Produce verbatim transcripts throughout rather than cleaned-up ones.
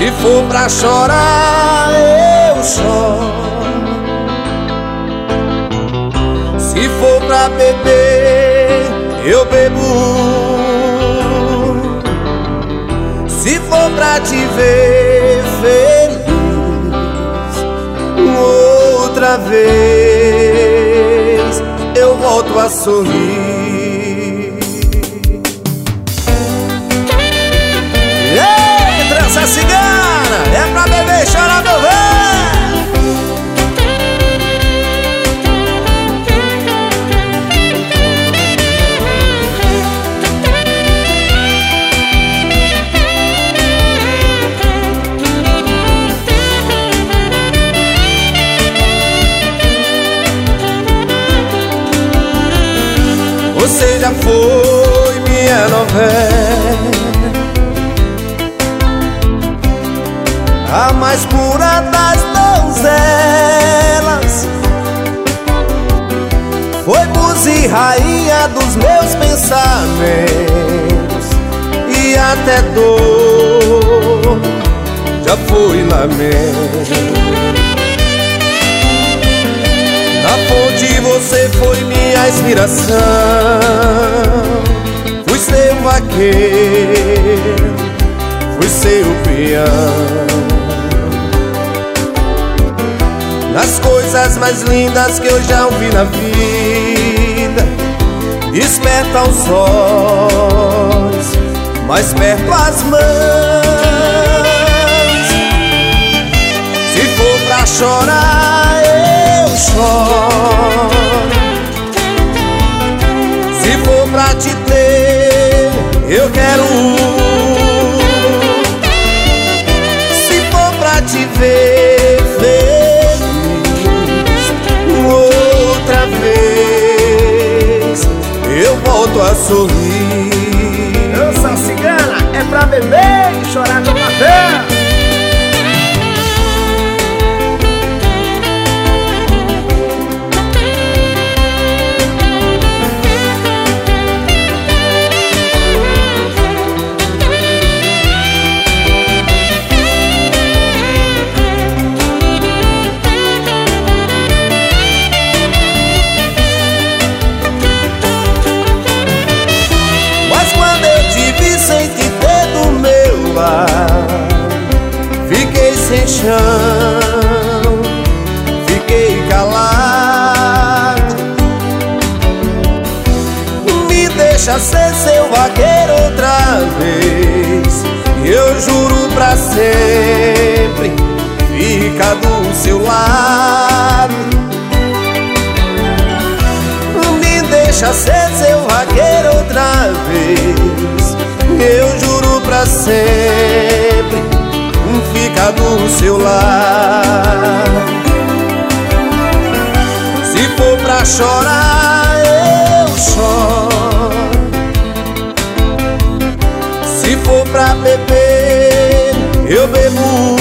Se for pra chorar, eu choro. Se for pra beber, eu bebo. Se for pra te ver feliz outra vez, eu volto a sorrir. Ei, trança cigana, é pra beber e chorar, meu velho. Você já foi minha novela, a mais pura das donzelas. Foi musa e rainha dos meus pensamentos, e até dor já foi lamento. Na fonte você foi minha inspiração, fui seu vaqueiro, fui seu peão. Nas coisas mais lindas que eu já ouvi na vida, esperta os olhos, mais perto as mãos. Se for pra chorar, eu choro. Se for pra te ter, eu quero. Se for pra te ver feliz outra vez, eu volto a sorrir. Dança cigana é pra beber e chorar com a vela. Fiquei sem chão, fiquei calado. Me deixa ser seu vaqueiro outra vez, e eu juro pra sempre ficar do seu lado. Me deixa ser seu vaqueiro outra vez, eu juro pra sempre ficar do seu lado. Se for pra chorar, eu choro. Se for pra beber, eu bebo.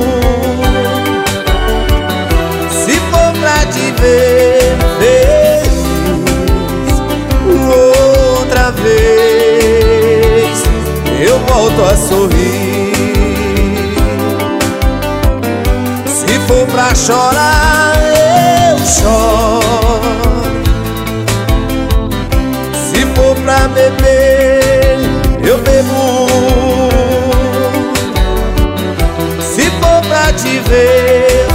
Se for pra te ver feliz outra vez, eu volto a sorrir. Se for pra chorar, eu choro. Se for pra beber, eu bebo. Se for pra te ver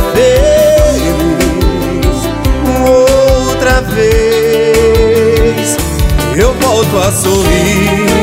feliz outra vez, eu volto a sorrir.